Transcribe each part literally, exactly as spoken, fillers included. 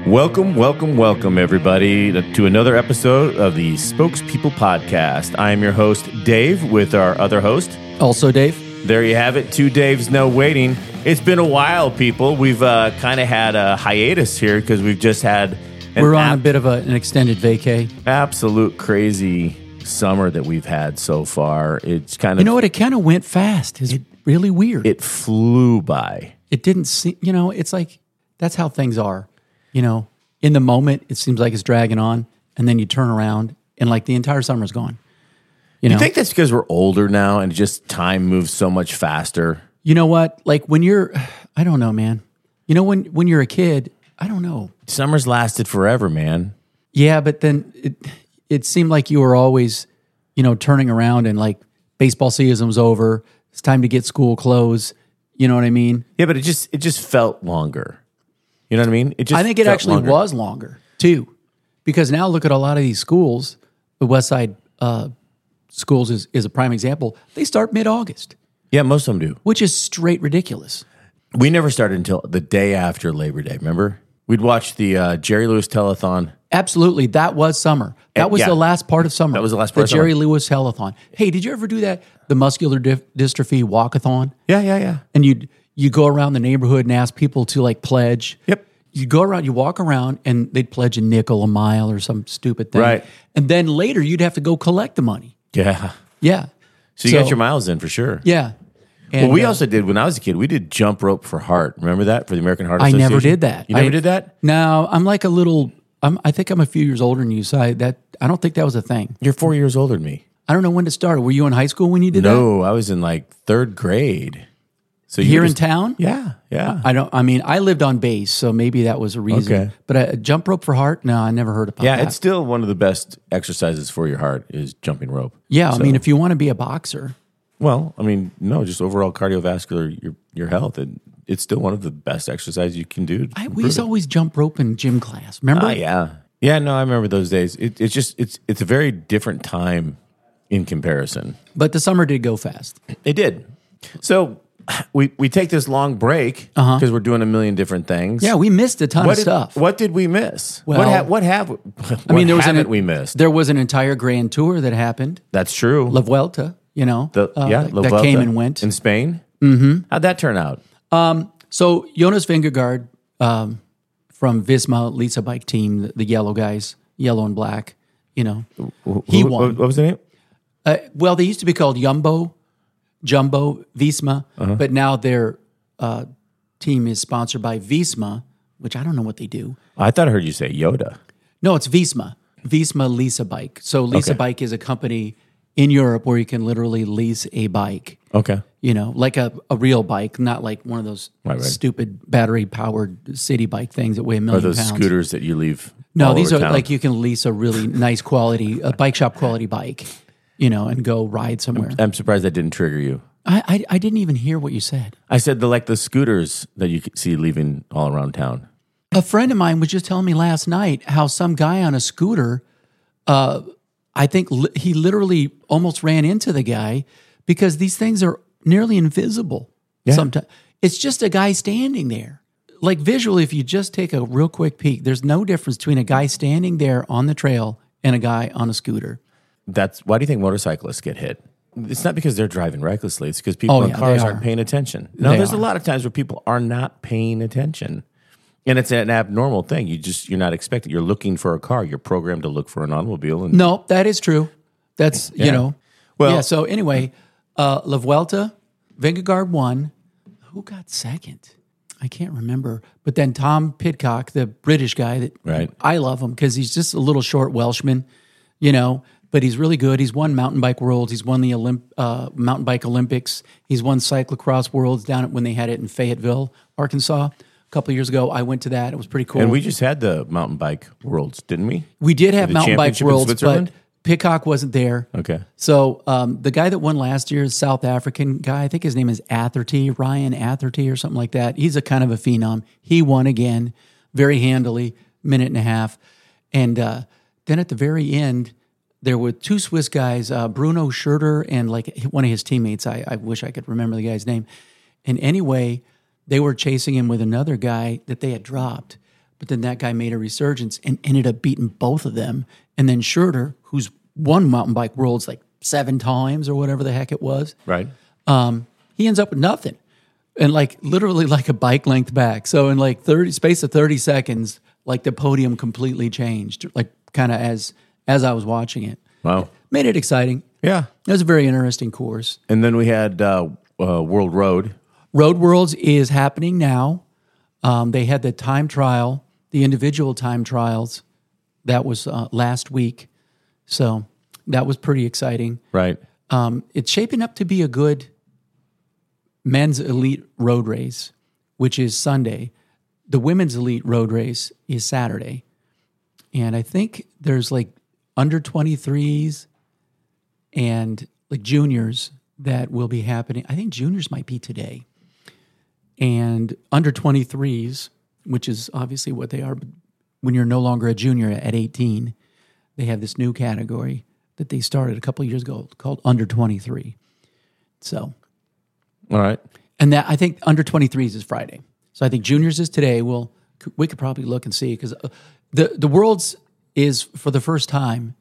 Welcome, welcome, welcome, everybody, to another episode of the Spokespeople Podcast. I am your host, Dave, with our other host. Also Dave. There you have it, two Daves, no waiting. It's been a while, people. We've uh, kind of had a hiatus here because we've just had... An We're on ab- a bit of a, an extended vacay. Absolute crazy summer that we've had so far. It's kind of... You know what? It kind of went fast. It's it, really weird. It flew by. It didn't seem... You know, it's like... That's how things are. You know, in the moment, it seems like it's dragging on, and then you turn around, and like the entire summer's gone. You know? You think that's because we're older now and just time moves so much faster? You know what? Like when you're... I don't know, man. You know, when, when you're a kid, I don't know. Summer's lasted forever, man. Yeah, but then it it seemed like you were always, you know, turning around and like baseball season's over. It's time to get school clothes. You know what I mean? Yeah, but it just it just felt longer. You know what I mean? It just I think it felt actually longer. was longer too, because now look at a lot of these schools. The West Side uh, schools is, is a prime example. They start mid-August, Yeah, most of them do. which is straight ridiculous. We never started until the day after Labor Day, remember? We'd watch the uh, Jerry Lewis telethon. Absolutely, that was summer. That And- was yeah. the last part of summer. That was the last part The of summer. Jerry Lewis telethon. Hey, did you ever do that? The muscular dif- dystrophy walkathon? Yeah, yeah, yeah. And you'd you go around the neighborhood and ask people to like pledge. Yep. You go around, you walk around, and they'd pledge a nickel a mile or some stupid thing. Right. And then later, you'd have to go collect the money. Yeah. Yeah. So you got your miles in for sure. Yeah. And, Well, we uh, also did, when I was a kid, we did jump rope for heart. Remember that? For the American Heart I Association? never did that. You never I- did that? No, I'm like a little. I'm. I think I'm a few years older than you. So I that I don't think that was a thing. You're four years older than me. I don't know when it started. Were you in high school when you did No, I was in like third grade. So that? you Here were in just- town? Yeah, yeah. I don't. I mean, I lived on base, so maybe that was a reason. Okay. But a jump rope for heart? No, I never heard about Yeah, that. it's still one of the best exercises for your heart is jumping rope. yeah. So- I mean, if you want to be a boxer, Well, I mean, no, just overall cardiovascular your your health, and it's still one of the best exercises you can do. to I, we improve used to it. always jump rope in gym class. Remember? Ah, yeah, yeah. No, I remember those days. It, it's just it's it's a very different time in comparison. But the summer did go fast. It did. So we we take this long break because Uh-huh. we're doing a million different things. Yeah, we missed a ton What of did, stuff. what did we miss? what Well, ha- what have what I mean, there was haven't an, we missed? There was an entire grand tour that happened. That's true. La Vuelta, you know, The, uh, yeah, that, La that Vuelta came and went. in Spain. Mm-hmm. How'd that turn out? So Jonas Vingegaard um, from Visma Lisa Bike Team, the, the yellow guys, yellow and black, you know, he Who- won. What was the name? Uh, well, they used to be called Jumbo, Jumbo Visma, Uh-huh. but now their uh, team is sponsored by Visma, which I don't know what they do. I thought I heard you say Yoda. No, it's Visma. Visma Lisa Bike. So Lisa Okay. Bike is a company in Europe where you can literally lease a bike. Okay. You know, like a, a real bike, not like one of those Right, right. stupid battery powered city bike things that weigh a Or million those pounds. scooters that you leave. No, all these over are town. like you can lease a really nice quality, a bike shop quality bike, you know, and go ride somewhere. I'm surprised that didn't trigger you. I, I I didn't even hear what you said. I said the like the scooters that you could see leaving all around town. A friend of mine was just telling me last night how some guy on a scooter, uh, I think li- he literally almost ran into the guy because these things are nearly invisible. Yeah. Sometimes it's just a guy standing there. Like visually, if you just take a real quick peek, there's no difference between a guy standing there on the trail and a guy on a scooter. That's why do you think motorcyclists get hit? It's not because they're driving recklessly. It's because people Oh, in yeah, cars they aren't are. paying attention. No, They there's a are. lot of times where people are not paying attention. And it's an abnormal thing. You just you're not expecting. You're looking for a car. You're programmed to look for an automobile. And No, that is true. That's, Yeah. you know. Well- yeah, so anyway, uh, La Vuelta, Vingegaard won. Who got second? I can't remember. But then Tom Pidcock, the British guy, that Right. I love him because he's just a little short Welshman, you know, but he's really good. He's won mountain bike worlds. He's won the Olymp- uh, mountain bike Olympics. He's won cyclocross worlds down at when they had it in Fayetteville, Arkansas. A couple of years ago, I went to that. It was pretty cool. and we just had the mountain bike worlds, didn't we? We did have The mountain bike championship in worlds, Switzerland? but Pidcock wasn't there. Okay. So um, the guy that won last year is South African guy. I think his name is Atherty, Ryan Atherty or something like that. He's a kind of a phenom. He won again very handily, minute and a half. And uh, then at the very end, there were two Swiss guys, uh, Bruno Schurter and like one of his teammates. I, I wish I could remember the guy's name. And anyway, they were chasing him with another guy that they had dropped. but then that guy made a resurgence and ended up beating both of them. And then Schroeder, who's won mountain bike worlds like seven times or whatever the heck it was, Right. um, he ends up with nothing. And like literally like a bike length back. So in like thirty space of thirty seconds, like the podium completely changed, like kind of as as I was watching it. Wow. Made it exciting. Yeah. It was a very interesting course. And then we had uh, uh, World Road. Road Worlds is happening now. Um, they had the time trial, the individual time trials. That was uh, last week. So that was pretty exciting. Right. Um, it's shaping up to be a good men's elite road race, which is Sunday. The women's elite road race is Saturday. And I think there's like under twenty-threes and like juniors that will be happening. I think juniors might be today. And under twenty-threes, which is obviously what they are, but when you're no longer a junior at eighteen, they have this new category that they started a couple of years ago called under twenty-three. So, All right. and that I think under twenty-threes is Friday. So I think juniors is today. We'll we could probably look and see because the the Worlds is for the first time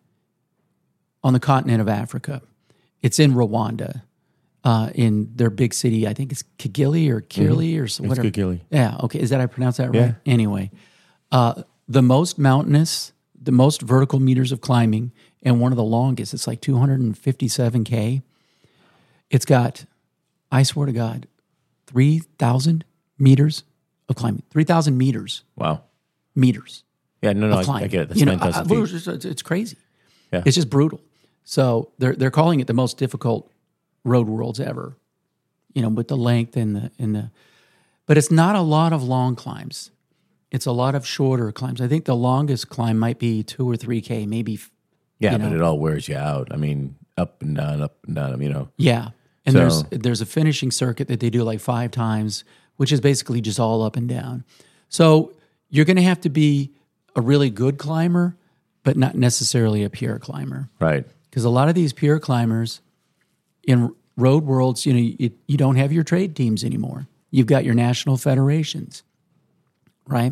on the continent of Africa. It's in Rwanda, uh, in their big city. I think it's Kigali or Kigali mm-hmm. or so, whatever. It's Kigali. Yeah. Okay. Is that I pronounce that right? Yeah. Anyway, uh, the most mountainous, the most vertical meters of climbing, and one of the longest. It's like two hundred fifty-seven K. It's got, I swear to God, three thousand meters of climbing. three thousand meters. Wow. Meters. Yeah, no, no, of I, I get it. That's you know, fantastic. I, I, it's, it's, it's crazy. Yeah. It's just brutal. So they're they're calling it the most difficult road worlds ever. You know, with the length and the and the, but it's not a lot of long climbs. It's a lot of shorter climbs. I think the longest climb might be two or three K, maybe. Yeah, you but know. it all wears you out. I mean, up and down, up and down. You know. Yeah, and So- there's there's a finishing circuit that they do like five times, which is basically just all up and down. So you're going to have to be a really good climber, but not necessarily a pure climber. Right. Because a lot of these pure climbers in road worlds, you know, you, you don't have your trade teams anymore. You've got your national federations, right?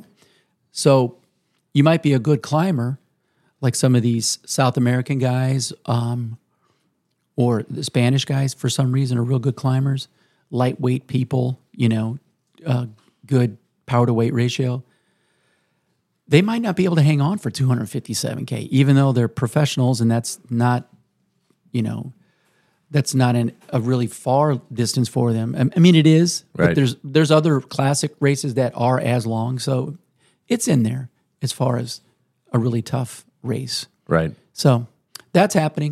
So you might be a good climber, like some of these South American guys um, or the Spanish guys, for some reason, are real good climbers, lightweight people, you know, uh, good power to weight ratio. They might not be able to hang on for two hundred fifty-seven K, even though they're professionals, and that's not, you know, that's not an, a really far distance for them. I, I mean, it is, Right. but there's there's other classic races that are as long, so it's in there as far as a really tough race. Right. So that's happening.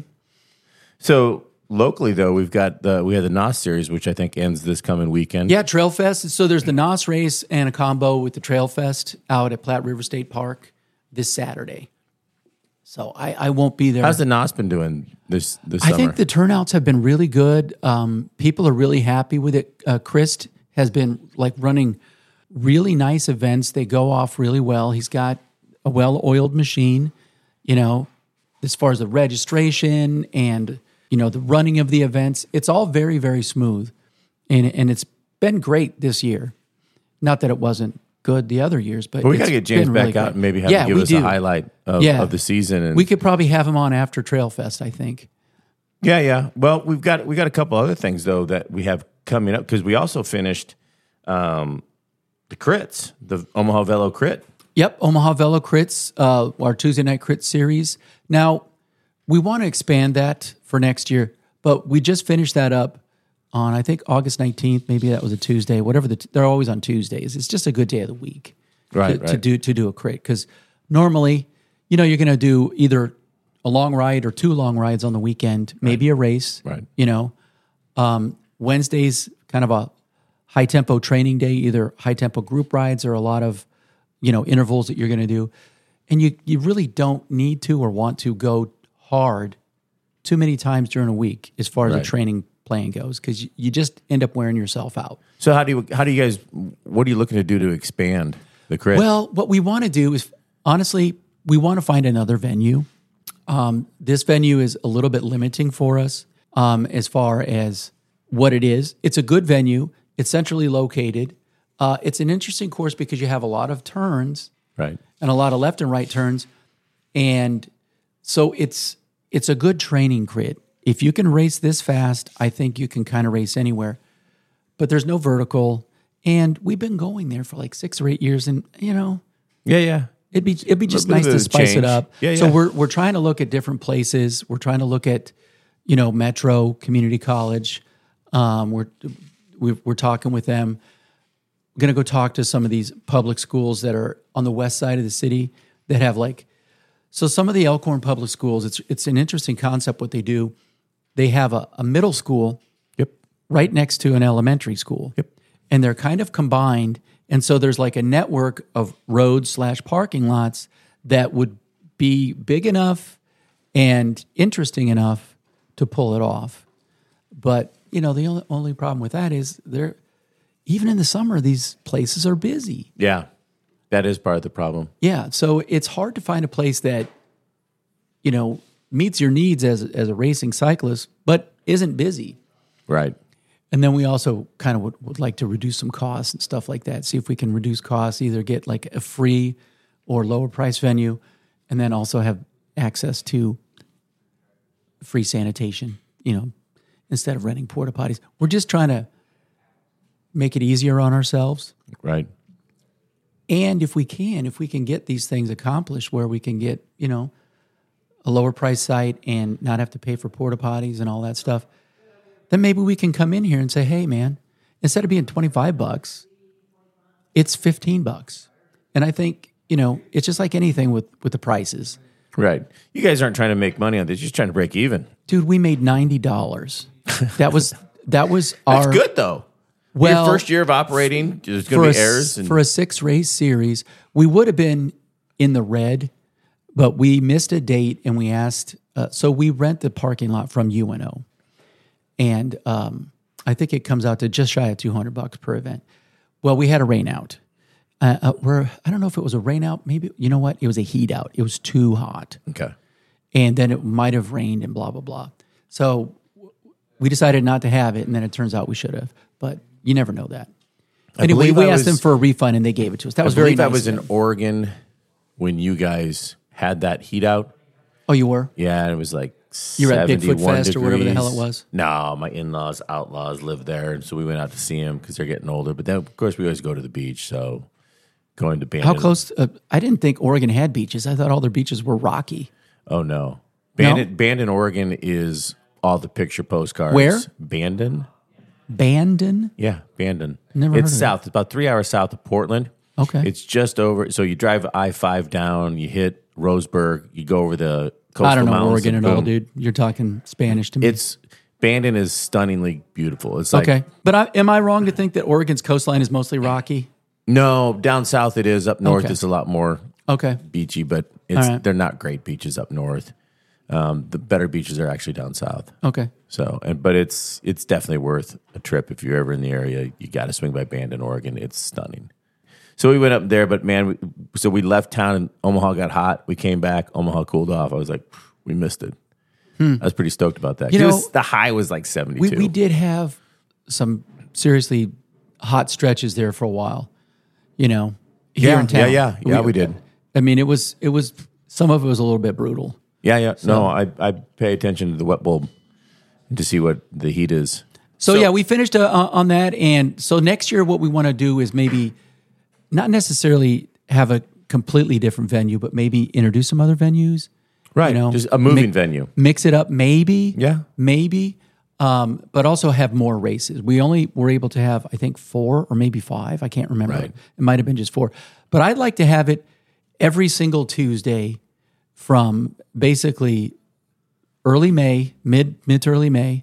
So locally, though, we've got the we have the N O S series, which I think ends this coming weekend. Yeah, Trail Fest. So there's the N O S race and a combo with the Trail Fest out at Platte River State Park this Saturday. So I, I won't be there. How's the N O S been doing this this I summer? think the turnouts have been really good. Um, people are really happy with it. Uh, Christ has been like running really nice events. They go off really well. He's got a well-oiled machine, you know, as far as the registration and, you know, the running of the events. It's all very, very smooth. And, and it's been great this year. Not that it wasn't good the other years, but But we it's got to get James been back really out good. and maybe have Yeah, him give we us do. a highlight of, Yeah. of the season. And We could probably have him on after Trail Fest, I think. yeah, yeah. Well, we've got we got a couple other things though that we have coming up because we also finished um, the crits, the Omaha Velo Crit. Yep, Omaha Velo Crits, uh, our Tuesday night crit series. Now, we want to expand that for next year, but we just finished that up on, I think, August nineteenth. Maybe that was a Tuesday, whatever. The t- they're always on Tuesdays. It's just a good day of the week Right, to, right. to do to do a crit. Because normally, you know, you're going to do either a long ride or two long rides on the weekend, maybe a race. Right. You know, um, Wednesday's kind of a high tempo training day, either high tempo group rides or a lot of, you know, intervals that you're going to do. And you, you really don't need to or want to go hard too many times during a week as far as Right. the training plan goes, because you, you just end up wearing yourself out. So how do you how do you guys what are you looking to do to expand the crit? Well, what we want to do is, honestly, we want to find another venue. Um, this venue is a little bit limiting for us um, as far as what it is. It's a good venue. It's centrally located. Uh, it's an interesting course because you have a lot of turns Right. and a lot of left and right turns. And so it's it's a good training crit. If you can race this fast, I think you can kind of race anywhere. But there's no vertical, and we've been going there for like six or eight years, and you know, Yeah, yeah. it'd be it'd be just Little nice bit to of spice change. it up. Yeah, So yeah. we're we're trying to look at different places. We're trying to look at, you know, Metro Community College. Um, we're we're, we're talking with them. We're going to go talk to some of these public schools that are on the west side of the city that have like, so some of the Elkhorn public schools, it's it's an interesting concept what they do. They have a, a middle school Yep. right next to an elementary school. Yep. And they're kind of combined. And so there's like a network of roads slash parking lots that would be big enough and interesting enough to pull it off. But, you know, the only, only problem with that is they're, even in the summer, these places are busy. Yeah. That is part of the problem. Yeah. So it's hard to find a place that, you know, meets your needs as, as a racing cyclist, but isn't busy. Right. And then we also kind of would, would like to reduce some costs and stuff like that. See if we can reduce costs, either get like a free or lower price venue, and then also have access to free sanitation, you know, instead of renting porta potties. We're just trying to make it easier on ourselves. Right. And if we can, if we can get these things accomplished where we can get, you know, a lower price site and not have to pay for porta potties and all that stuff, then maybe we can come in here and say, hey, man, instead of being twenty-five bucks, it's fifteen bucks. And I think, you know, it's just like anything with, with the prices. Right. You guys aren't trying to make money on this. You're just trying to break even. Dude, we made ninety dollars. That was that was That's our good, though. well Your first year of operating, there's for going a, to be errors. And, for a six race series. We would have been in the red, but we missed a date and we asked. Uh, so we rent the parking lot from U N O, and um, I think it comes out to just shy of two hundred bucks per event. Well, we had a rain out. Uh, uh, we're I don't know if it was a rain out. Maybe you know what? It was a heat out. It was too hot, okay. and then it might have rained and blah blah blah. So we decided not to have it, and then it turns out we should have. But you never know that. Anyway, believe we I asked was- them for a refund, and they gave it to us. That I was very believe nice. I was of in them. Oregon when you guys had that heat out. Oh, you were? Yeah, and it was like You were at Bigfoot seventy-one Fest or whatever the hell it degrees. was? No, my in-laws, outlaws live there, and so we went out to see them because they're getting older. But then, of course, we always go to the beach, so going to Bandon. How close? Uh, I didn't think Oregon had beaches. I thought all their beaches were rocky. Oh, no. Bandon, Bandon, Oregon is all the picture postcards. Where? Bandon. Bandon? Yeah, Bandon. Never It's heard of south. It's about three hours south of Portland. Okay. It's just over. So you drive I five down, you hit Roseburg, you go over the coastal I don't know mountains. Oregon and at all, boom. dude. You're talking Spanish to me. It's Bandon is stunningly beautiful. It's like okay. But I, am I wrong to think that Oregon's coastline is mostly rocky? no, down south it is. Up north Okay. it's a lot more Okay. beachy, but it's All right. they're not great beaches up north. Um, the better beaches are actually down south. Okay. So, and but it's it's definitely worth a trip if you're ever in the area. You got to swing by Bandon, Oregon. It's stunning. So we went up there, but man, we, so we left town and Omaha got hot. We came back, Omaha cooled off. I was like, we missed it. I was pretty stoked about that. Hmm. You It know, was- the high was like We seventy-two. we did have some seriously hot stretches there for a while. You know, here Yeah, in town. yeah, yeah. Yeah, we did. I mean, it was it was some of it was a little bit brutal. Yeah, yeah. No, I I pay attention to the wet bulb to see what the heat is. So, yeah, we finished uh, on that, and so next year, what we want to do is maybe not necessarily have a completely different venue, but maybe introduce some other venues. Right, You know, just a moving mi- venue. Mix it up, maybe. Yeah. maybe. Um, but also have more races. We only were able to have, I think, four or maybe five. I can't remember. Right. It might have been just four. But I'd like to have it every single Tuesday from basically early May, mid mid to early May,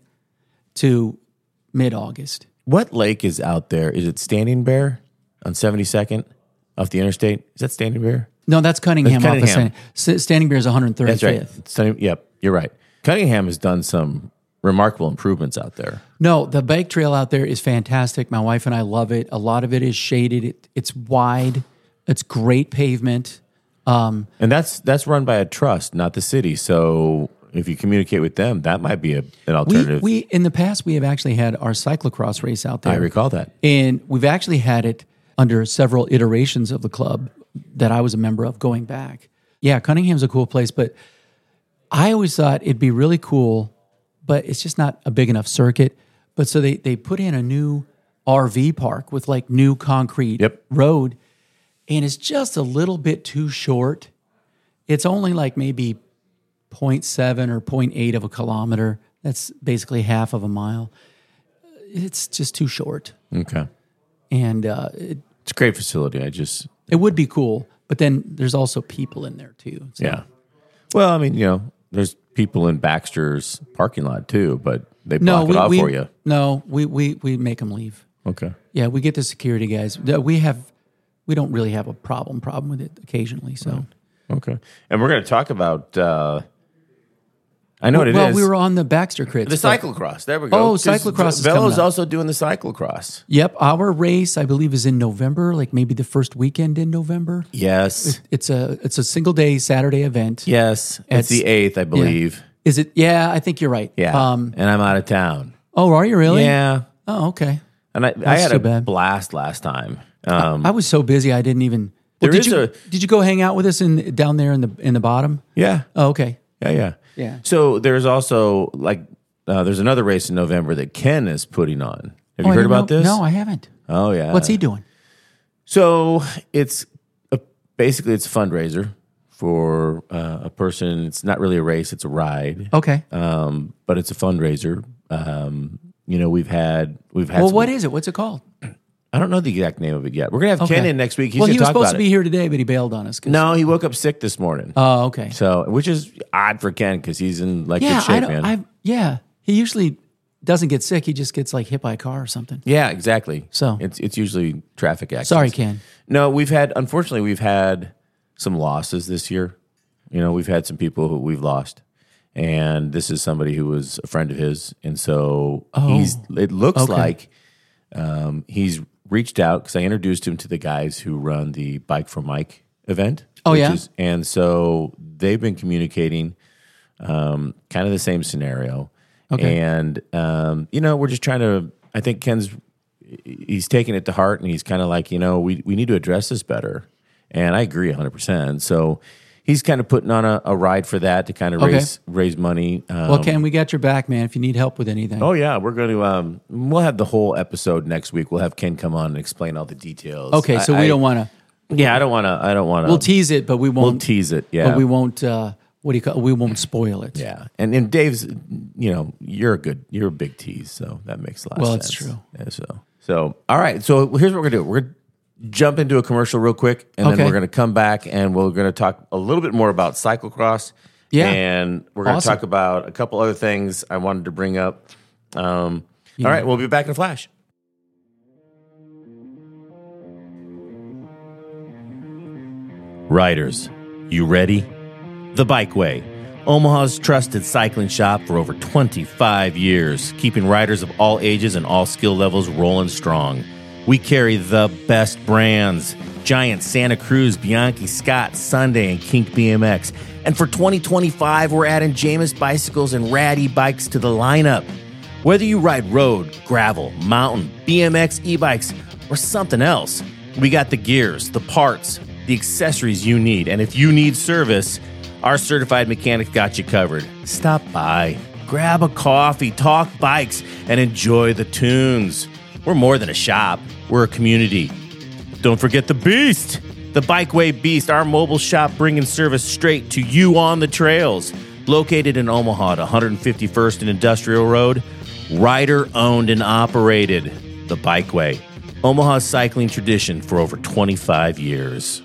to mid August. What lake is out there? Is it Standing Bear on seventy-second off the interstate? Is that Standing Bear? No, that's Cunningham. That's Off the Cunningham. Standing, Standing Bear is one hundred thirty-fifth. That's right. Standing, yep, you're right. Cunningham has done some remarkable improvements out there. No, the bike trail out there is fantastic. My wife and I love it. A lot of it is shaded. It, it's wide. It's great pavement. Um, And that's that's run by a trust, not the city. So if you communicate with them, that might be a, an we, alternative. we in the past we have actually had our cyclocross race out there. I recall that. And we've actually had it under several iterations of the club that I was a member of going back. Yeah, Cunningham's a cool place, but I always thought it'd be really cool, but it's just not a big enough circuit. But so they they put in a new R V park with like new concrete Yep. road, and it's just a little bit too short. It's only like maybe zero point seven or zero point eight of a kilometer. That's basically half of a mile. It's just too short. Okay. And uh, it, It's a great facility. I just, it would be cool, but then there's also people in there too. So. yeah. Well, I mean, you know, there's people in Baxter's parking lot too, but they block No, it we, off we for you. no, we we we make them leave. Okay. Yeah, we get the security guys. We have, we don't really have a problem problem with it occasionally. So, Okay. And we're going to talk about, uh, I know what it well, is. we were on the Baxter crits. the but- cyclocross. There we go. Oh, 'Cause cyclocross is Velo's coming up. also doing the cyclocross. Yep, our race I believe is in November, like maybe the first weekend in November. Yes. It's a it's a single day Saturday event. Yes. It's, It's- the eighth, I believe. Is it? Yeah, I think you're right. Yeah. Um. and I'm out of town. Oh, are you really? Yeah. Oh, okay. And I, I had too a bad. blast last time. Um, I was so busy I didn't even. There Well, did is you a- did you go hang out with us in down there in the in the bottom? yeah. Oh, okay. Yeah, yeah. Yeah. So there's also like uh, there's another race in November that Ken is putting on. Have Oh, you I heard didn't about know- this? No, I haven't. Oh yeah. What's he doing? So it's a, basically it's a fundraiser for uh, a person. It's not really a race; it's a ride. Okay. Um, but it's a fundraiser. Um, you know, we've had we've had. Well, some- what is it? What's it called? I don't know the exact name of it yet. We're gonna have Ken Okay. in next week. He's well, gonna he was talk supposed about to be it. here today, but he bailed on us. 'cause- No, he woke up sick this morning. Oh, okay. So, which is odd for Ken because he's in like Yeah, good shape, I don't. man. I yeah. He usually doesn't get sick. He just gets like hit by a car or something. Yeah, exactly. So- it's it's usually traffic accidents. Sorry, Ken. No, we've had unfortunately we've had some losses this year. You know, we've had some people who we've lost, and this is somebody who was a friend of his, and so he's. It looks Oh, Okay. like um, he's reached out because I introduced him to the guys who run the Bike for Mike event. Oh, which yeah? is- and so they've been communicating, um, kind of the same scenario. Okay. And um, you know, we're just trying to. I think Ken's he's taking it to heart, and he's kind of like, you know, we we need to address this better. And I agree one hundred percent. So he's kind of putting on a, a ride for that to kind of Okay. raise raise money. Um, Well, Ken, we got your back, man. If you need help with anything. oh yeah, we're going to. Um, we'll have the whole episode next week. We'll have Ken come on and explain all the details. Okay, so I- we I- don't want to. Yeah, I don't want to. I don't want to. We'll tease it, but we We'll won't. tease it. Yeah, But we won't. Uh, what do you call? We won't spoil it. Yeah, and and Dave's, you know, you're a good, you're a big tease, so that makes a lot. Well, of it's sense. true. Yeah, so so all right. So here's what we're gonna do. We're gonna jump into a commercial real quick, and Okay. then we're gonna come back and we're gonna talk a little bit more about cyclocross. Yeah. and we're gonna Awesome. talk about a couple other things I wanted to bring up. Um, All right, we'll be back in a flash. Riders, you ready? The Bikeway, Omaha's trusted cycling shop for over twenty-five years, keeping riders of all ages and all skill levels rolling strong. We carry the best brands: Giant, Santa Cruz, Bianchi, Scott, Sunday, and Kink B M X. And for twenty twenty-five, we're adding Jameis bicycles and Rad e-bikes to the lineup. Whether you ride road, gravel, mountain, B M X, e-bikes, or something else, we got the gears, the parts, the accessories you need. And if you need service, our certified mechanic got you covered. Stop by, grab a coffee, talk bikes, and enjoy the tunes. We're more than a shop, we're a community. Don't forget the Beast, the Bikeway Beast, our mobile shop bringing service straight to you on the trails. Located in Omaha at one fifty-first and Industrial Road, rider owned and operated. The Bikeway, Omaha's cycling tradition for over twenty-five years.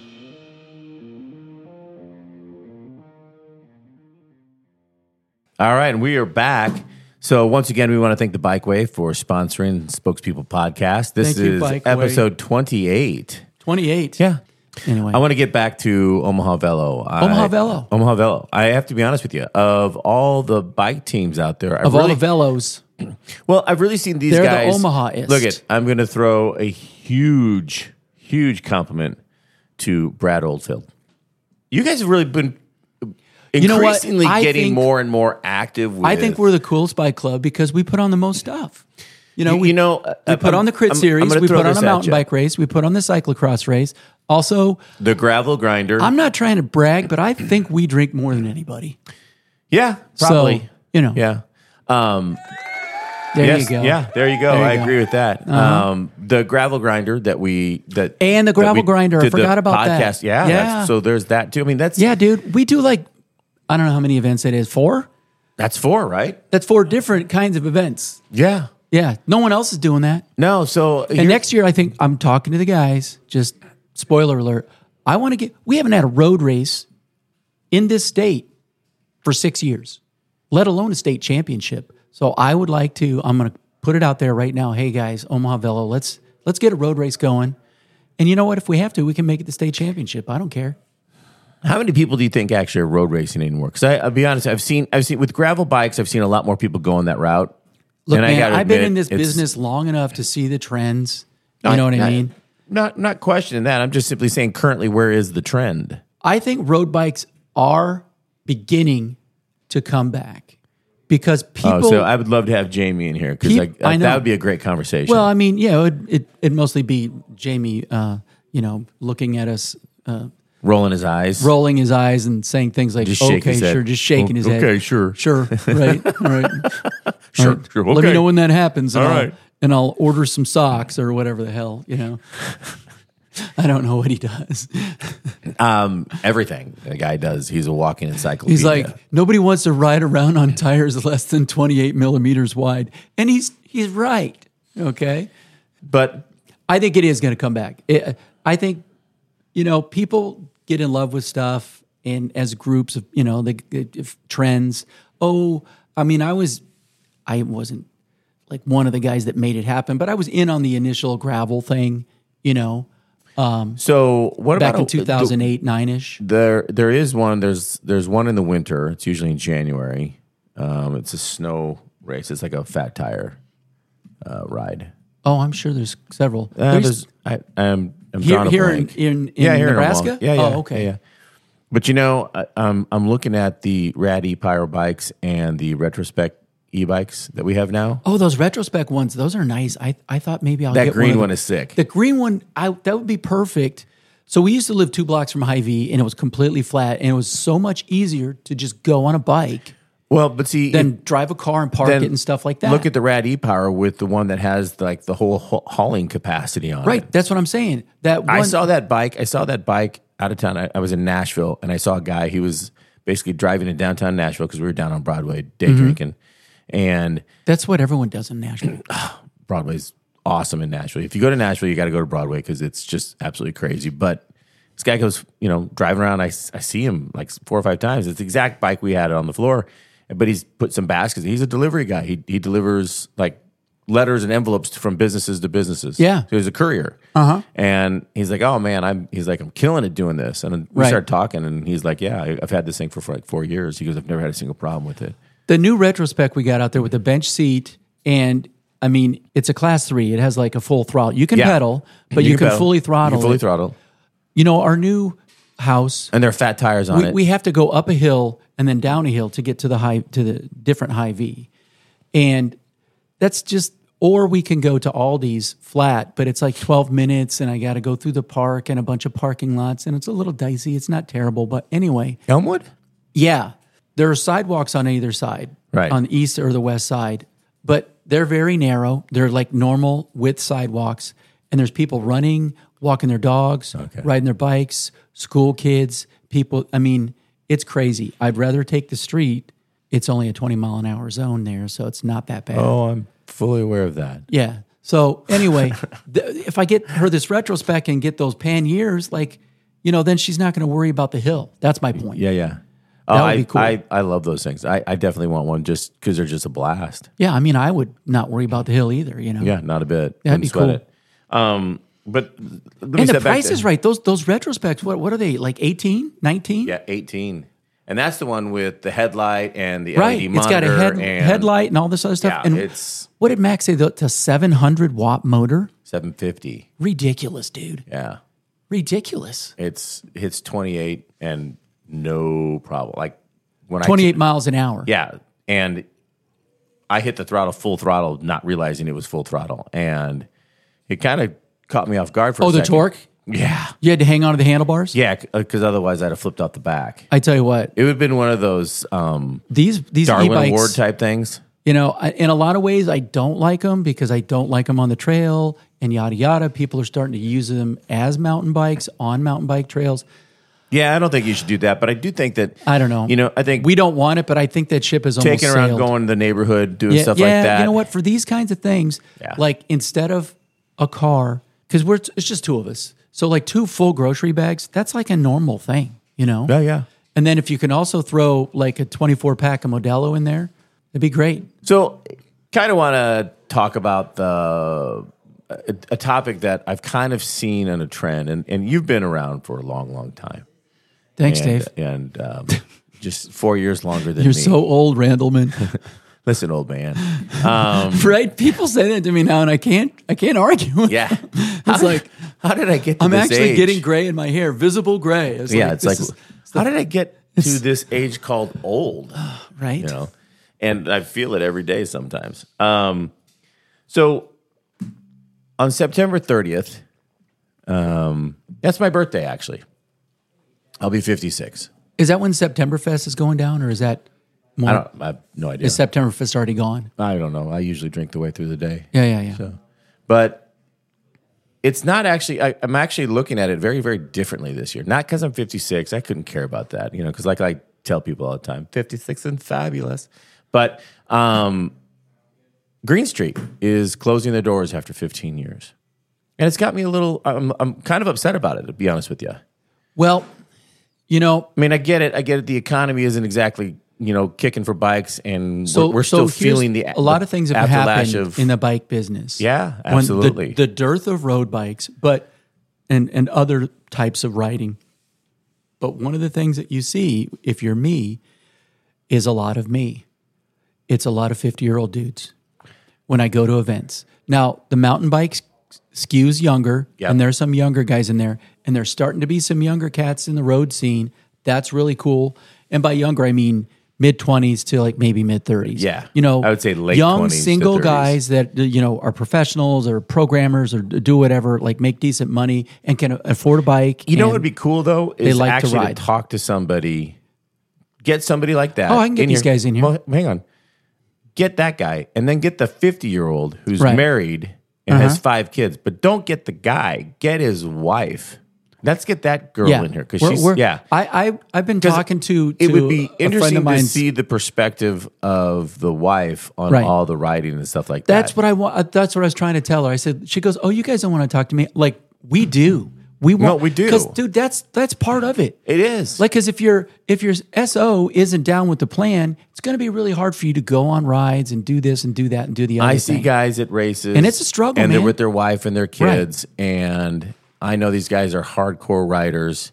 All right, and we are back. So once again, we want to thank the Bikeway for sponsoring Spokespeople Podcast. This Thank you, is Bikeway. episode twenty-eight. twenty-eight. Yeah. Anyway. I want to get back to Omaha Velo. Omaha I, Velo. Omaha Velo. I have to be honest with you. Of all the bike teams out there, I've Of really, all the Velos. well, I've really seen these They're the guys. Omaha-ist. Look at, I'm going to throw a huge, huge compliment to Brad Oldfield. You guys have really been You know what? increasingly I getting think- more and more active with. I think we're the coolest bike club because we put on the most stuff. You know, You- we, you know, uh, we put I'm- on the crit I'm- I'm series. gonna We throw put on this a at mountain you. bike race. We put on the cyclocross race. Also, The gravel grinder. I'm not trying to brag, but I think we drink more than anybody. yeah, probably. So, you know, yeah. Um, there yes, you go. Yeah, there you go. There you I go. agree with that. Um, the gravel grinder that we that And the that gravel we grinder, I did the forgot about that. podcast. Yeah, Yeah. that's- so there's that too. I mean, that's Yeah, dude. We do like, I don't know how many events it is. Four? that's four, right? That's four different kinds of events. Yeah. Yeah. No one else is doing that. No, so And here's- next year, I think I'm talking to the guys. Just spoiler alert. I want to get, we haven't had a road race in this state for six years, let alone a state championship. So I would like to, I'm going to put it out there right now. Hey guys, Omaha Velo, let's, let's get a road race going. And you know what? If we have to, we can make it the state championship. I don't care. How many people do you think actually are road racing anymore? Because I'll be honest, I've seen, I've seen with gravel bikes, I've seen a lot more people go on that route. Look, And I man, gotta I've been admit, in this it's- business long enough to see the trends. You know what I not- mean? Not, not questioning that. I'm just simply saying, currently, where is the trend? I think road bikes are beginning to come back because people. Oh, so I would love to have Jamie in here because Peop- I know. that would be a great conversation. well, I mean, yeah, it it it'd mostly be Jamie, uh, you know, looking at us, uh, rolling his eyes. rolling his eyes and saying things like, Just shake "Okay, his head. sure," just shaking his head. Okay, sure. sure, right, right, Sure, right. sure, Let me okay. know when that happens, and All I'll right. and I'll order some socks or whatever the hell, you know. I don't know what he does. Um, everything the guy does, he's a walking encyclopedia. He's like, nobody wants to ride around on tires less than twenty-eight millimeters wide. And he's he's right. Okay. but I think it is going to come back. It, I think, you know, people get in love with stuff and as groups of, you know, the, the trends. Oh, I mean, I was, I wasn't like one of the guys that made it happen, but I was in on the initial gravel thing, you know, so what back about in two thousand eight, nine ish. There, there is one. There's, there's one in the winter. It's usually in January. Um, it's a snow race. It's like a fat tire uh, ride. Oh, I'm sure there's several. Uh, There's- there's, I, I'm, I'm Here, drawing a here in, blank. in, in yeah, here Nebraska? in Omaha. Yeah, yeah. Oh, okay. yeah, yeah. But you know, I, I'm I'm looking at the Rad E-Pyro bikes and the Retrospect e-bikes that we have now. Oh, those retrospect ones, those are nice. I, I thought maybe I'll That get green one, of one the- is sick. The green one, I that would be perfect. So we used to live two blocks from Hy-Vee, and it was completely flat, and it was so much easier to just go on a bike Well, but see, than if- drive a car and park then it and stuff like that. look at the Rad E-Power with the one that has like the whole ha- hauling capacity on right. it. That's what I'm saying. That one, I saw that bike. I saw that bike out of town. I, I was in Nashville, and I saw a guy. He was basically driving in downtown Nashville because we were down on Broadway day Mm-hmm. drinking, and That's what everyone does in Nashville. Broadway's awesome in Nashville. If you go to Nashville, you got to go to Broadway because it's just absolutely crazy. But this guy goes, you know, driving around. I, I see him like four or five times. It's the exact bike we had on the floor, but he's put some baskets. He's a delivery guy. He he delivers like letters and envelopes from businesses to businesses. Yeah. So he's a courier. Uh-huh. And he's like, oh man, I'm. He's like, I'm killing it doing this. And then we Right. started talking, and he's like, yeah, I- I've had this thing for, for like four years. He goes, I've never had a single problem with it. The new retrospect we got out there with the bench seat, and I mean, it's a class three. It has like a full throttle. You can Yeah. pedal, but you, can, pedal. fully You throttle. can fully it. throttle, You know, our new house, and there are fat tires on we, it. we have to go up a hill and then down a hill to get to the high to the different Hy-Vee, and that's just. Or we can go to Aldi's flat, but it's like twelve minutes, and I got to go through the park and a bunch of parking lots, and it's a little dicey. It's not terrible, but anyway, Elmwood. yeah, there are sidewalks on either side, Right. on the east or the west side, but they're very narrow. They're like normal width sidewalks, and there's people running, walking their dogs, Okay. riding their bikes, school kids, people. I mean, it's crazy. I'd rather take the street. It's only a twenty mile an hour zone there, so it's not that bad. Oh, I'm fully aware of that. Yeah. So anyway, th- if I get her this retrospect and get those panniers, like, you know, then she's not going to worry about the hill. That's my point. Yeah, yeah. Oh, That would I, be cool. I, I love those things. I, I definitely want one just because they're just a blast. Yeah, I mean, I would not worry about the hill either, you know. Yeah, not a bit. That'd Wouldn't be sweat cool. it. Um, but let me And the step back price to- is right. Those those retrospects, what what are they? Like eighteen, nineteen? Yeah, eighteen. And that's the one with the headlight and the Right. L E D It's monitor. got a head, and headlight and all this other stuff. Yeah, and it's what did Max say? The, to seven hundred watt motor? seven fifty. Ridiculous, dude. Yeah. Ridiculous. It's hits twenty-eight and no problem. Like when I twenty-eight miles an hour. Yeah, and I hit the throttle full throttle, not realizing it was full throttle, and it kind of caught me off guard for Oh, a the second. torque? Yeah, You had to hang on to the handlebars? yeah, because otherwise I'd have flipped out the back. I tell you what, It would have been one of those um, these these Darwin e-bikes, Award type things. you know, I- in a lot of ways, I don't like them because I don't like them on the trail and yada yada. People are starting to use them as mountain bikes on mountain bike trails. Yeah, I don't think you should do that, but I do think that I don't know. You know, I think We don't want it, but I think that ship is almost taking around, sailed. going to the neighborhood, doing yeah, stuff yeah, like that. You know what? For these kinds of things, Yeah. like instead of a car, because we're it's just two of us, so like two full grocery bags, that's like a normal thing, you know. Yeah, yeah. And then if you can also throw like a twenty-four pack of Modelo in there, it'd be great. So, kind of want to talk about the a, a topic that I've kind of seen in a trend, and, and you've been around for a long, long time. Thanks, and, Dave. And um, just four years longer than You're me. so old, Randleman. Listen, old man. Um, Right? People say that to me now, and I can't. I can't argue. yeah. It's like How did I get to I'm this actually age? getting gray in my hair, visible gray. It's Yeah, like, it's like, this is- how did I get to this age called old? right. You know, and I feel it every day sometimes. Um, so on September thirtieth, um, that's my birthday, actually. I'll be fifty-six. Is that when Septemberfest is going down, or is that more? I don't. I have no idea. Is Septemberfest already gone? I don't know. I usually drink the way through the day. Yeah, yeah, yeah. So, but it's not actually. I, I'm actually looking at it very, very differently this year. Not because I'm fifty-six. I couldn't care about that, you know. Because like I tell people all the time, fifty-six and fabulous. But um, Green Street is closing their doors after fifteen years, and it's got me a little. I'm, I'm kind of upset about it, to be honest with you. Well, you know, I mean, I get it. I get it. The economy isn't exactly, you know, kicking for bikes, and so we're, we're so still here's- feeling the a lot of things have afterlash happened of in the bike business. Yeah, When the- absolutely. the, dearth of road bikes, but and and other types of riding. But one of the things that you see, if you're me, is a lot of me. It's a lot of fifty-year-old dudes when I go to events. Now, the mountain bikes skews younger, Yep. and there's some younger guys in there, and there's starting to be some younger cats in the road scene. That's really cool. And by younger, I mean mid-twenties to like maybe mid-thirties. Yeah. You know, I would say late young twenties to single thirties. guys that, you know, are professionals or programmers or do whatever, like make decent money and can afford a bike. You know and what would be cool though is like to actually to, ride. talk to somebody, get somebody like that. Oh, I can get in these guys in here. Well, hang on, get that guy, and then get the fifty-year-old who's Right. married and has five kids. But don't get the guy, get his wife. Let's get that girl Yeah. in here because We're- she's we're- yeah. I, I, I've been 'Cause talking to, to it would be a friend interesting of to mine's. see the perspective of the wife on Right. all the writing and stuff like That's that. what I want. That's what I was trying to tell her. I said, she goes, "Oh, you guys don't want to talk to me." Like we do. We want. No, we do. Because, dude, that's that's part of it. It is. Like, because if your if your S O isn't down with the plan, it's going to be really hard for you to go on rides and do this and do that and do the other. I see thing. guys at races, And it's a struggle, and they're man. with their wife and their kids, and I know these guys are hardcore riders,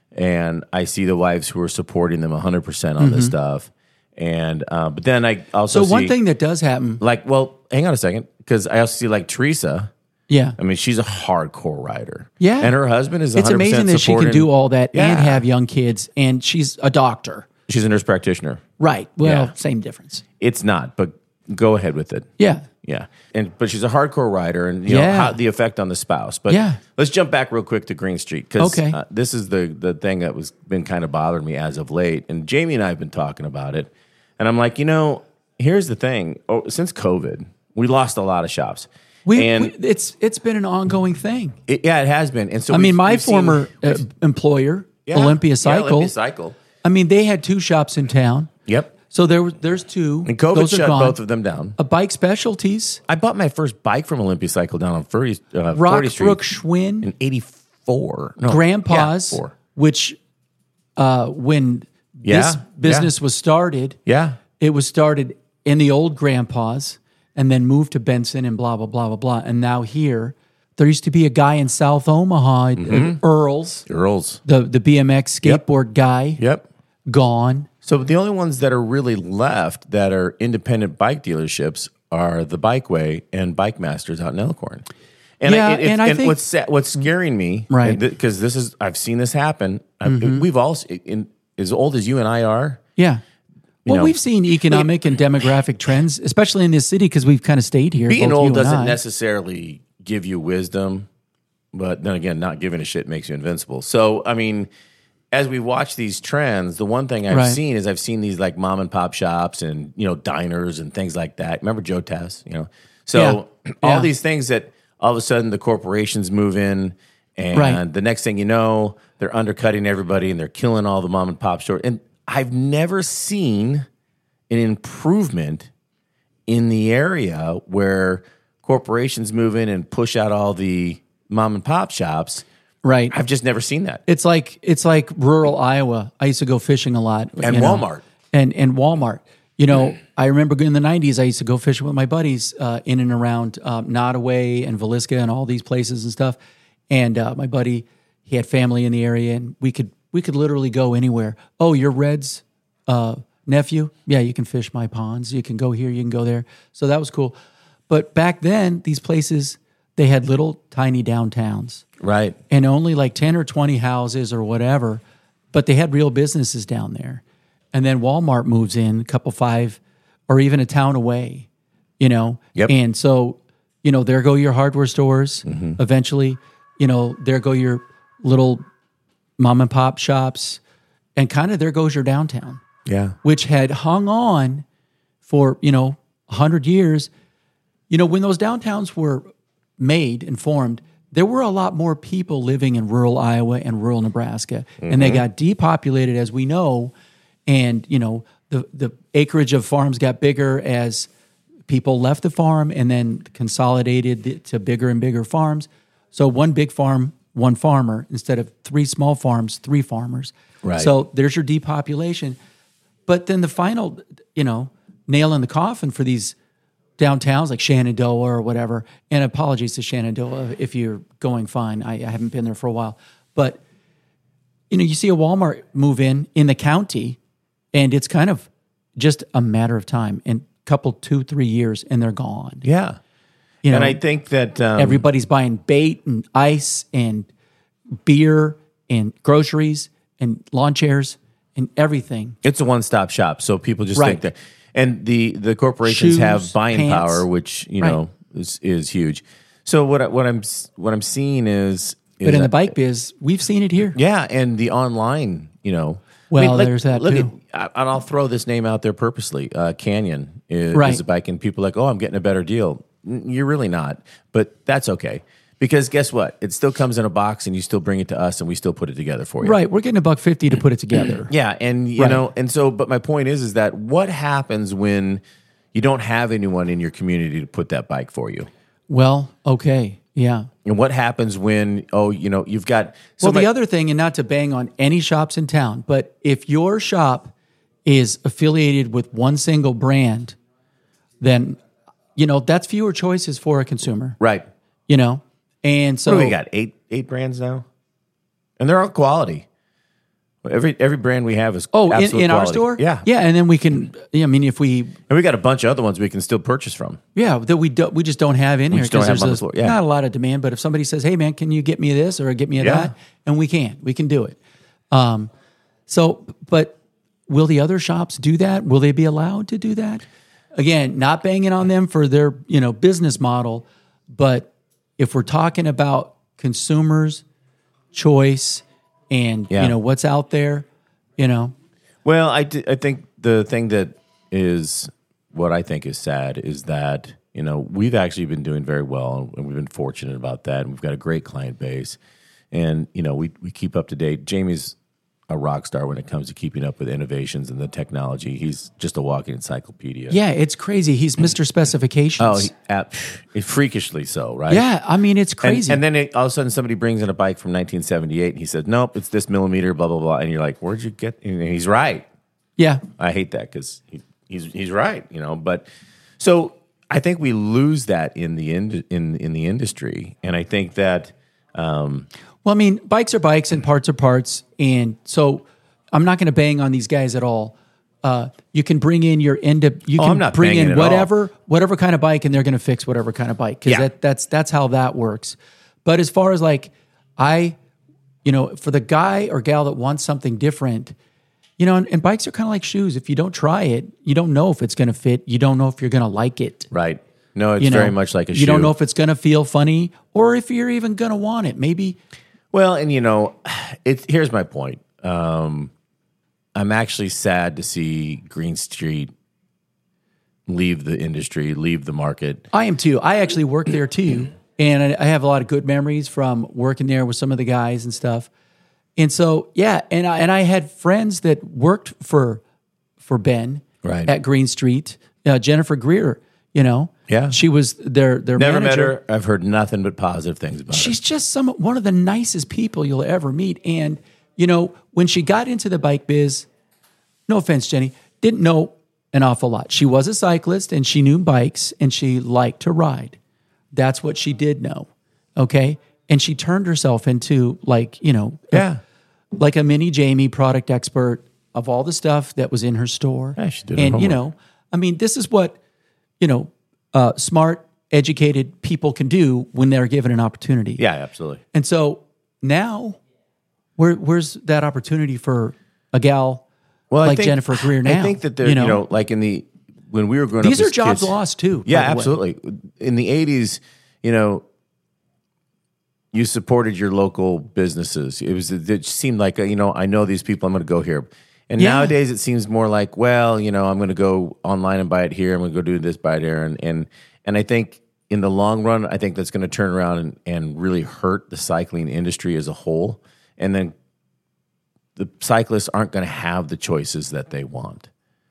and I see the wives who are supporting them one hundred percent on this stuff, and uh, but then I also Mm-hmm. So one see, thing that does happen, like, well, hang on a second, because I also see like Teresa. yeah, I mean, she's a hardcore rider, Yeah. and her husband is. it's one hundred percent amazing that she can supporting- do all that and Yeah. have young kids, and she's a doctor, She's a nurse practitioner. right? Well, Yeah. same difference. It's not, but go ahead with it. Yeah, Yeah, and but she's a hardcore rider, and you know Yeah. how, the effect on the spouse. But Yeah. let's jump back real quick to Green Street because Okay. uh, this is the the thing that was been kind of bothering me as of late. And Jamie and I have been talking about it, and I'm like, you know, here's the thing. Oh, since COVID, we lost a lot of shops. we, and we it's it's been an ongoing thing. it, yeah, it has been. And so I we've- mean, my we've seen- former uh, employer, yeah, Olympia yeah, Cycle. Olympia Cycle. I mean, they had two shops in town, Yep, so there was there's two. and COVID Those are shut gone. both of them down. A Bike Specialties, I bought my first bike from Olympia Cycle down on forty, uh, Rock forty Street Brook Schwinn, in eighty-four. No, Grandpa's, yeah, four. which uh, when Yeah, this business was started, Yeah. it was started in the old Grandpa's and then moved to Benson and blah blah blah blah blah. And now here, there used to be a guy in South Omaha, at Earl's, Girls. the the B M X skateboard guy, Yep. gone. So the only ones that are really left that are independent bike dealerships are the Bikeway and Bike Masters out in Elkhorn. And Yeah, I, it, and I think- what's sa- what's scaring me, Right. Because this is I've seen this happen. I- We've all in as old as you and I are. Yeah. Well, know, we've seen economic and demographic trends, especially in this city, because we've kind of stayed here. being both old you and doesn't I. necessarily give you wisdom, but then again, not giving a shit makes you invincible. So, I mean, as we watch these trends, the one thing I've Right. seen is I've seen these like mom and pop shops and, you know, diners and things like that. Remember Joe Tess, you know? So Yeah. all Yeah. these things that all of a sudden the corporations move in and Right. the next thing you know, they're undercutting everybody and they're killing all the mom and pop stores. And I've never seen an improvement in the area where corporations move in and push out all the mom and pop shops. Right. I've just never seen that. It's like it's like rural Iowa. I used to go fishing a lot. And you know, Walmart. And and Walmart. You know, I remember in the nineties, I used to go fishing with my buddies uh, in and around um, Nottoway and Villisca and all these places and stuff. And uh, my buddy, he had family in the area, and we could we could literally go anywhere. Oh, you're Red's uh, nephew? Yeah, you can fish my ponds. You can go here. You can go there. So that was cool. But back then, these places, they had little tiny downtowns. Right. And only like ten or twenty houses or whatever, but they had real businesses down there. And then Walmart moves in, a couple five, or even a town away, you know? Yep. And so, you know, there go your hardware stores Mm-hmm. eventually, you know, there go your little mom and pop shops, and kind of there goes your downtown, Yeah. which had hung on for, you know, one hundred years. You know, when those downtowns were made and formed, there were a lot more people living in rural Iowa and rural Nebraska, and they got depopulated, as we know. And you know, the the acreage of farms got bigger as people left the farm and then consolidated to bigger and bigger farms. So one big farm, one farmer, instead of three small farms, three farmers. Right. So there's your depopulation. But then the final, you know, nail in the coffin for these downtowns like Shenandoah or whatever, and apologies to Shenandoah if you're going fine. I, I haven't been there for a while. But, you know, you see a Walmart move in in the county, and it's kind of just a matter of time, and a couple, two, three years, and they're gone. Yeah. You know, And I think that um, everybody's buying bait and ice and beer and groceries and lawn chairs and everything. it's a one-stop shop. So people just Right. think that, and the the corporations Shoes, have buying pants. power, which you Right. know is is huge. So what I, what I'm what I'm seeing is, is But in the that- bike biz, we've seen it here. yeah, and the online, you know. Well, look- there's that look too. At, and I'll throw this name out there purposely. Uh, Canyon is, Right. is a bike, and people are like, oh, I'm getting a better deal. N- You're really not, but that's okay. Because guess what? It still comes in a box, and you still bring it to us, and we still put it together for you. Right, we're getting a buck fifty to put it together. Yeah, and you Right. know, and so, but my point is, is that what happens when you don't have anyone in your community to put that bike for you? Well, okay, yeah. And what happens when, oh, you know, you've got so Well, the my- other thing, and not to bang on any shops in town, but if your shop is affiliated with one single brand, then, you know, that's fewer choices for a consumer, right? you know? And so What do we got? Eight eight brands now, and they're all quality. Every every brand we have is Oh, in, absolute in our quality. store? yeah, Yeah, and then we can, I mean, if we, and we got a bunch of other ones we can still purchase from. yeah, that we do, we just don't have in here just don't because have there's on the a- floor, yeah. not a lot of demand. But if somebody says, "Hey, man, can you get me this or get me Yeah. that?" and we can, we can do it. Um, so, but will the other shops do that? Will they be allowed to do that? Again, not banging on them for their you know business model, but if we're talking about consumers' choice and Yeah. you know what's out there, you know, Well, I, d- I think the thing that is what I think is sad is that, you know, we've actually been doing very well, and we've been fortunate about that. And we've got a great client base. And, you know, we, we keep up to date. Jamie's a rock star when it comes to keeping up with innovations and the technology. He's just a walking encyclopedia. yeah, it's crazy. He's Mister Specifications. Oh, he, ap- freakishly so, right? yeah, I mean, it's And, crazy. and then it, all of a sudden somebody brings in a bike from nineteen seventy-eight and he says, nope, it's this millimeter, blah, blah, blah. And you're like, where'd you get? And he's right. yeah, I hate that because he, he's he's right, you know. But so I think we lose that in the ind- in in the industry, and I think that um, well, I mean, bikes are bikes and parts are parts, and so I'm not going to bang on these guys at all. Uh, you can bring in your end up. You Oh, can I'm not bring banging in at all. whatever whatever kind of bike, and they're going to fix whatever kind of bike because Yeah. that, that's that's how that works. But as far as like I, you know, for the guy or gal that wants something different, You know, and, and bikes are kind of like shoes. If you don't try it, you don't know if it's going to fit. You don't know if you're going to like it. Right. No, it's You know, very much like a shoe. You don't know if it's going to feel funny or if you're even going to want it. Maybe. Well, and you know, it's here's my point. Um, I'm actually sad to see Green Street leave the industry, leave the market. I am too. I actually work there too. And I, I have a lot of good memories from working there with some of the guys and stuff. And so, yeah, and I, and I had friends that worked for for Ben Right. at Green Street. Uh, Jennifer Greer, you know, Yeah. she was their their Never manager. met her. I've heard nothing but positive things about She's just some one of the nicest people you'll ever meet. And you know, when she got into the bike biz, no offense, Jenny, didn't know an awful lot. She was a cyclist and she knew bikes and she liked to ride. That's what she did know. Okay. And she turned herself into like, you know, her. Yeah. like a mini Jamie product expert of all the stuff that was in her store. Yeah, she did her and, you homework. know, I mean, this is what, you know, uh, smart, educated people can do when they're given an opportunity. Yeah, absolutely. And so now, where, where's that opportunity for a gal Well, I like think- Jennifer Greer now? I think that they're, you know, like in the, when we were growing up these are as jobs kids- lost too. Yeah, by the way. absolutely. In the eighties, you know, you supported your local businesses. It was it seemed like uh, you know, I know these people, I'm going to go here. And Yeah. nowadays it seems more like, well, you know, I'm going to go online and buy it here. I'm going to go do this, buy it there, and and and I think in the long run, I think that's going to turn around and, and really hurt the cycling industry as a whole. And then the cyclists aren't going to have the choices that they want.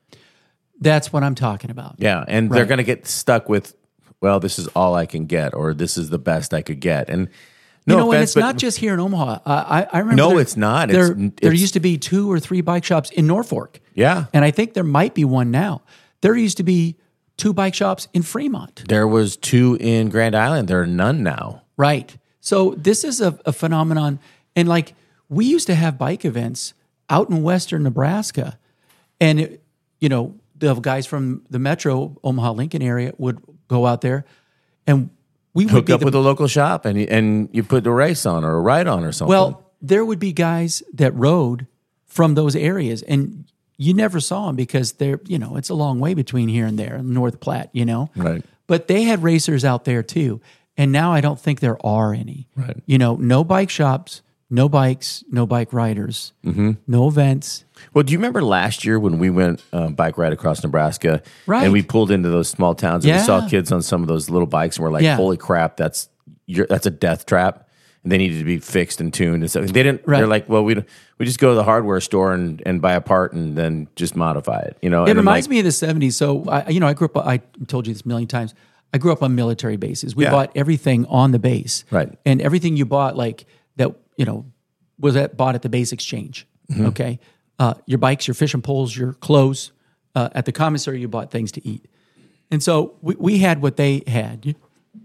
That's what I'm talking about. Yeah, and they're Right. going to get stuck with, well, this is all I can get, or this is the best I could get. And no you know, and offense, it's but not just here in Omaha. I, I, I remember. No, there- it's not. There, It's- there it's- used to be two or three bike shops in Norfolk, yeah, and I think there might be one now. There used to be two bike shops in Fremont. there was two in Grand Island. There are none now. Right. So this is a, a phenomenon. And like we used to have bike events out in western Nebraska. And, it, you know, the guys from the metro Omaha Lincoln area would go out there and we would Hook be up the, with a local shop, and you- and you put a race on or a ride on or something. well, there would be guys that rode from those areas and you never saw them because they're, you know, it's a long way between here and there, North Platte, you know. Right. But they had racers out there too. And now I don't think there are any. Right. You know, no bike shops, no bikes, no bike riders, Mm-hmm. no events. Well, do you remember last year when we went uh, bike ride across Nebraska, Right. and we pulled into those small towns and Yeah. we saw kids on some of those little bikes, and we're like, Yeah. "Holy crap, that's you're, that's a death trap!" And they needed to be fixed and tuned and stuff. They didn't. Right. They're like, "Well, we we just go to the hardware store and, and buy a part and then just modify it." You know, It reminds me of the seventies. So, I, you know, I grew up, I told you this a million times. I grew up on military bases. We Yeah. bought everything on the base. Right. And everything you bought, like that, you know, was at, bought at the base exchange. Mm-hmm. Okay. Uh, your bikes, your fishing poles, your clothes. Uh, at the commissary, you bought things to eat. And so we, we had what they had.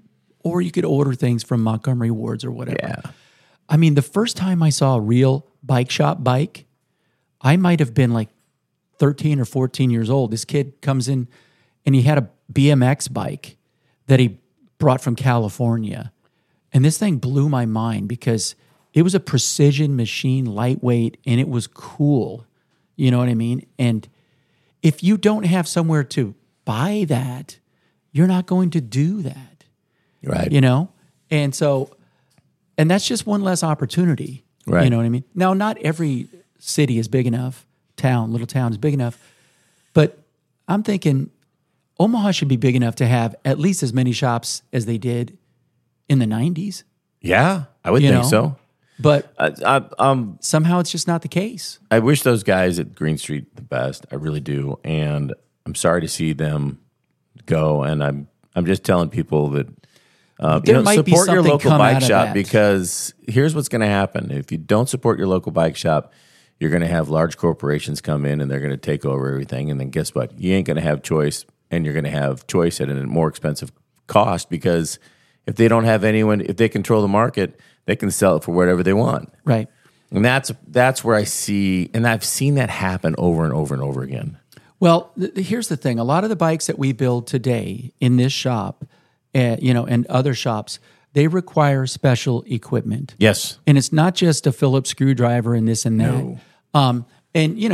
Or you could order things from Montgomery Wards or whatever. Yeah. I mean, the first time I saw a real bike shop bike, I might have been like thirteen or fourteen years old. This kid comes in and he had a B M X bike that he brought from California. And this thing blew my mind because it was a precision machine, lightweight, and it was cool. You know what I mean? And if you don't have somewhere to buy that, you're not going to do that. Right. You know? And so, and that's just one less opportunity. Right. You know what I mean? Now, not every city is big enough, town, little town is big enough. But I'm thinking Omaha should be big enough to have at least as many shops as they did in the nineties. Yeah, I would You think know? so. But I, I, um, somehow it's just not the case. I wish those guys at Green Street the best. I really do, and I'm sorry to see them go. And I'm I'm just telling people that uh, There you know, might be support your something local come bike out of shop that. because here's what's going to happen: if you don't support your local bike shop, you're going to have large corporations come in and they're going to take over everything. And then guess what? You ain't going to have choice, and you're going to have choice at a more expensive cost because if they don't have anyone, if they control the market, they can sell it for whatever they want. Right. And that's that's where I see, and I've seen that happen over and over and over again. Well, th- th- here's the thing. A lot of the bikes that we build today in this shop, uh, you know, and other shops, they require special equipment. Yes. And it's not just a Phillips screwdriver and this and that. No. Um, and, you know,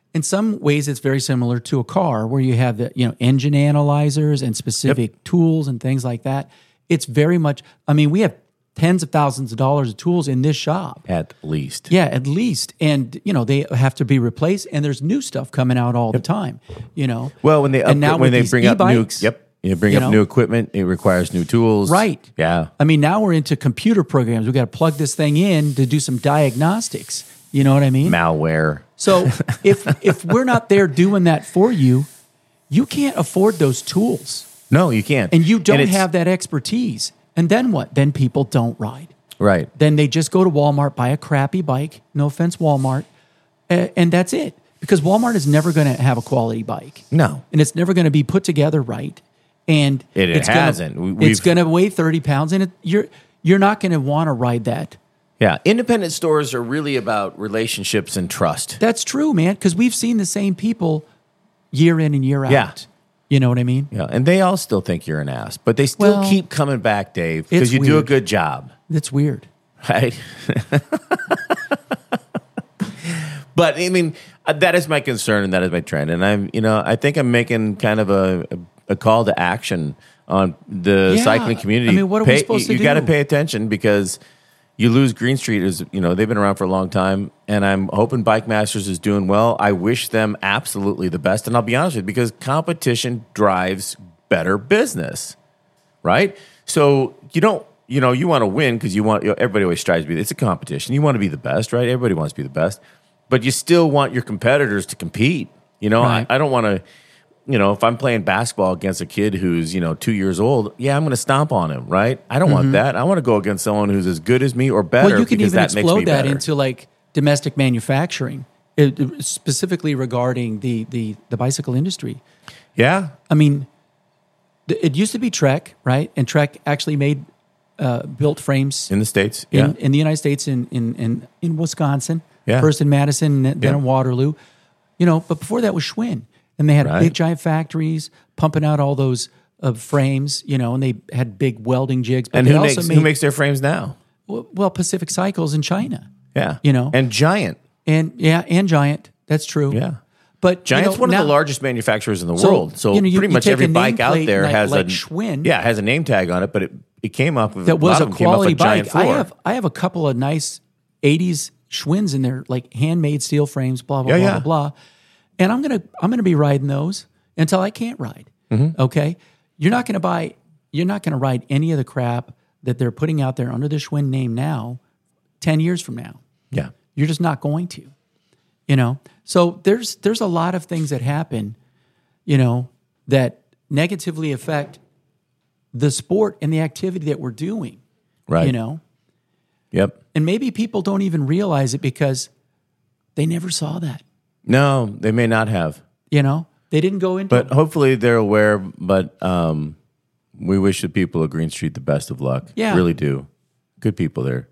in some ways it's very similar to a car where you have the, you know, engine analyzers and specific yep. tools and things like that. It's very much, I mean, we have tens of thousands of dollars of tools in this shop. At least. Yeah, at least. And, you know, they have to be replaced and there's new stuff coming out all yep. the time, you know. Well, when they up, and now when they bring e-bikes, up new, yep. You bring you up know? new equipment, it requires new tools. Right. Yeah. I mean, now we're into computer programs. We got to plug this thing in to do some diagnostics. You know what I mean? Malware. So if if we're not there doing that for you, you can't afford those tools. No, you can't. And you don't and have that expertise. And then what? Then people don't ride. Right. Then they just go to Walmart, buy a crappy bike. No offense, Walmart. Uh, and that's it. Because Walmart is never going to have a quality bike. No. And it's never going to be put together right. And it, it it's hasn't. Gonna, We've, it's going to weigh thirty pounds, and it, you're you're not going to want to ride that. Yeah, independent stores are really about relationships and trust. That's true, man, because we've seen the same people year in and year out. Yeah. You know what I mean? Yeah, and they all still think you're an ass, but they still Well, keep coming back, Dave, because you weird. do a good job. It's weird. Right? But, I mean, that is my concern and that is my trend. And I'm, you know, I think I'm making kind of a, a call to action on the Yeah. cycling community. I mean, what are pay, we supposed you, to You got to do? pay attention because you lose Green Street is, you know, they've been around for a long time, and I'm hoping Bike Masters is doing well. I wish them absolutely the best, and I'll be honest with you, because competition drives better business, right? So you don't, you know, you want to win because you want, you know, everybody always strives to be, it's a competition. You want to be the best, right? Everybody wants to be the best, but you still want your competitors to compete. You know, Right. I, I don't want to, you know, if I'm playing basketball against a kid who's, you know, two years old, yeah, I'm going to stomp on him, right? I don't want that. I want to go against someone who's as good as me or better. Well, you can because even that makes me explode that better. into like domestic manufacturing, it, it- specifically regarding the, the the bicycle industry. Yeah. I mean, th- it used to be Trek, right? And Trek actually made uh, built frames In the States. in, Yeah. in the United States, in in in, in Wisconsin, Yeah. first in Madison, then Yeah. in Waterloo. You know, but before that was Schwinn, and they had Right. big giant factories pumping out all those uh, frames. You know, and they had big welding jigs. But And they who also makes, made who makes their frames now? well Pacific Cycles in China. Yeah. You know. And Giant. And yeah, and Giant. That's true. Yeah. But Giant's you know, one now, of the largest manufacturers in the So, world. So you know, you- pretty you much take every a bike out nameplate there like- has like a Schwinn. Yeah, has a name tag on it, but it, it came off of that was lot a of them came off quality Giant bike. I floor. have I have a couple of nice eighties Schwinns in there, like handmade steel frames, blah blah Yeah, blah yeah. blah blah. And I'm gonna I'm gonna be riding those until I can't ride. Mm-hmm. Okay, you're not gonna buy you're not gonna ride any of the crap that they're putting out there under the Schwinn name now. Ten years from now, Yeah. you're just not going to. You know, so there's there's a lot of things that happen, you know, that negatively affect the sport and the activity that we're doing. Right. You know, Yep. and maybe people don't even realize it because they never saw that. No, they may not have. You know, they didn't go into But hopefully they're aware. But um, we wish the people of Green Street the best of luck. Yeah. Really do. Good people there.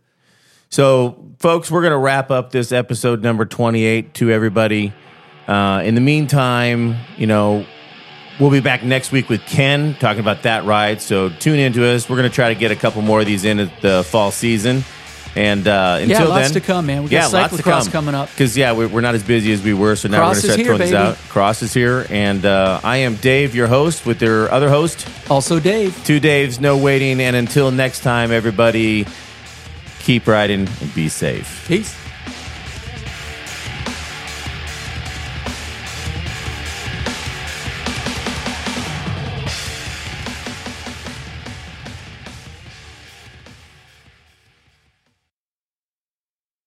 So, folks, we're going to wrap up this episode number twenty-eight to everybody. Uh, in the meantime, you know, we'll be back next week with Ken talking about that ride. So tune into us. We're going to try to get a couple more of these in at the fall season. And uh, until yeah, lots then, to come, man. We yeah, got lots to cyclocross come. coming up. Because, yeah, we're, we're not as busy as we were, so now Cross we're is going to here, start throwing this baby. out. Cross is here, and uh, I am Dave, your host, with their other host. Also, Dave. Two Daves, no waiting, and until next time, everybody, keep riding and be safe. Peace.